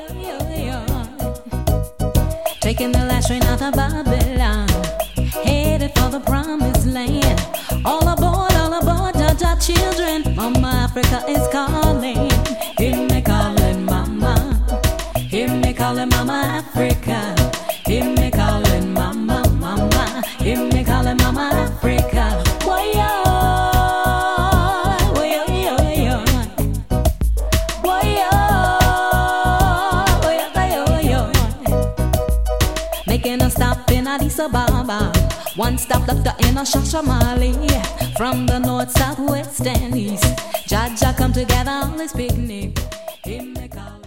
Taking the last train out of Babylon, headed for the promised land. All aboard, Jaja children. Mama Africa is calling. Hear me calling, Mama. Hear me calling, Mama Africa. Hear me calling, Mama, Mama. Hear me calling, Mama Africa. Making a stop in Addis Ababa, one stop left in a Shashamali. From the north, south, west, and east, Jaja come together on this picnic. Him they call